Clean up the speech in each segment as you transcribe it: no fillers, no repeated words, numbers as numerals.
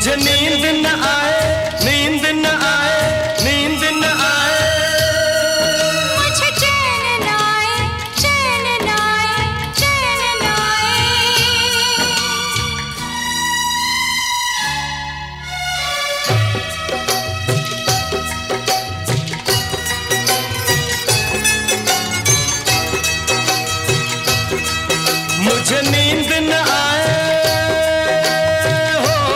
मुझे नींद न आए, नींद न आए, नींद न आए, मुझे चैन न आए, चैन न आए, चैन न आए। मुझे नींद न आए हो,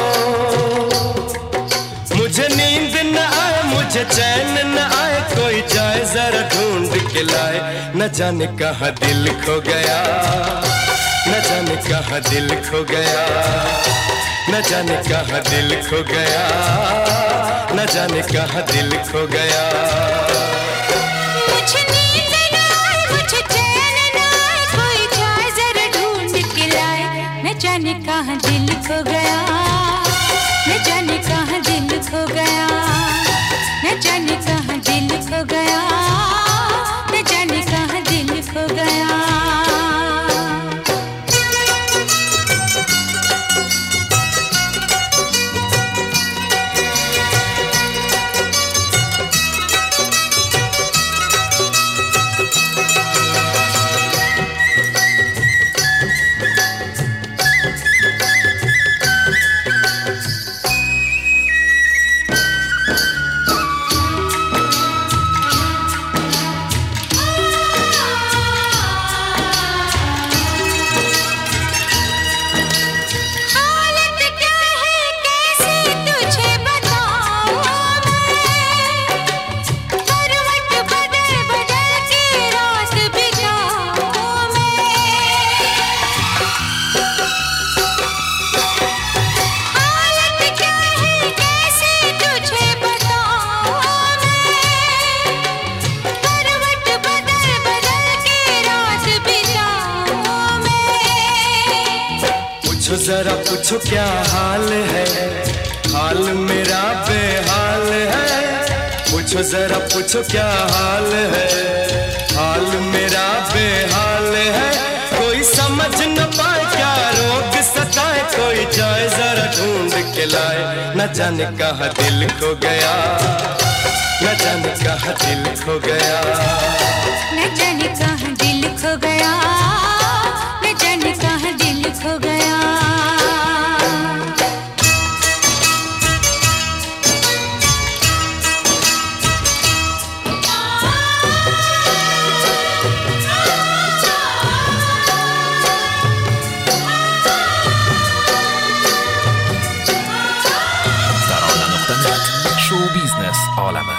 मुझे नींद न आए, मुझे चैन न आए, कोई जाए जरा ढूंढ के लाए। न जाने कहाँ दिल खो गया, न जाने कहाँ दिल खो गया, न जाने कहाँ दिल खो गया, न जाने कहाँ दिल खो गया। मुझे नींद न आए, मुझे चैन न आए, कोई जाए जरा ढूंढ के लाए। न जाने कहाँ दिल खो गया, न जाने कहाँ दिल खो गया, न जाने कहाँ दिल खो गया, न जाने कहाँ दिल खो गया। पूछो जरा पूछो क्या हाल है, हाल मेरा बेहाल है। पूछो जरा पूछो क्या हाल है, हाल मेरा बेहाल है। कोई समझ न पाए क्या रोग सताए, कोई जाए जरा ढूंढ के लाए। न जाने कहाँ दिल खो गया, न जाने कहाँ दिल खो गया, न जाने कहाँ दिल खो गया, न जाने कहाँ दिल खो गया। شو بیزنس عالمه.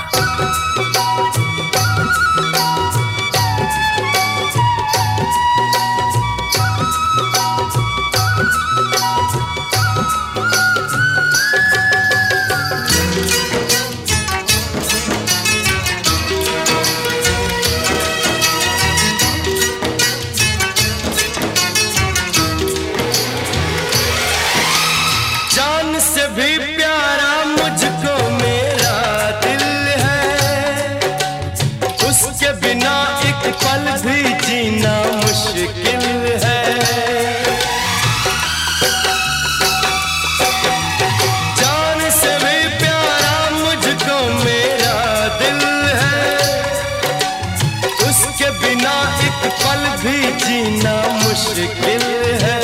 जान से भी प्यारा मुझको मेरा दिल है, उसके बिना एक पल भी जीना मुश्किल है। जान से भी प्यारा मुझको मेरा दिल है, उसके बिना एक पल भी जीना मुश्किल है।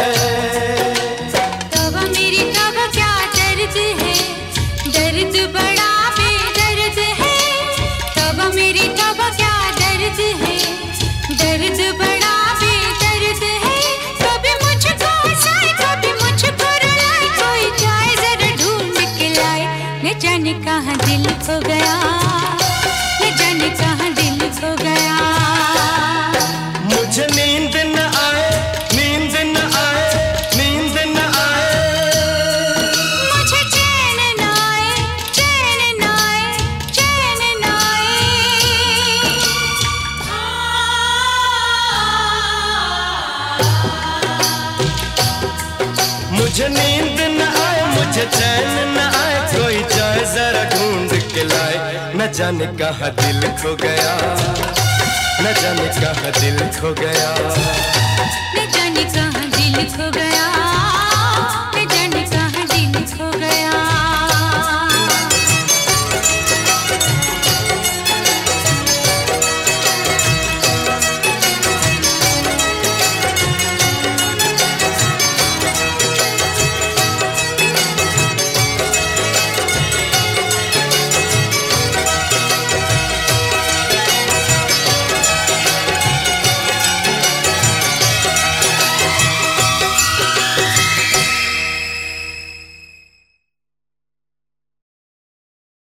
दर्द बड़ा बेदर्द है, तौबा मेरी तौबा क्या दर्द है, दर्द बड़ा बेदर्द है। कभी मुझको हंसाए, कभी मुझको रुलाए, कोई जाए जरा ढूंढ के लाए। न जाने कहाँ दिल खो गया, न जाने कहाँ दिल खो गया। मुझे नींद न आए, नींद न आए, नींद न आए, मुझे चैन न आए, चैन न आए, चैन न आए। मुझे नींद न आए, मुझे चैन न आए, कोई जाए जरा ढूंढ के लाए। न जाने कहाँ दिल खो गया, न जाने कहाँ दिल खो गया, न जाने कहाँ दिल खो गया।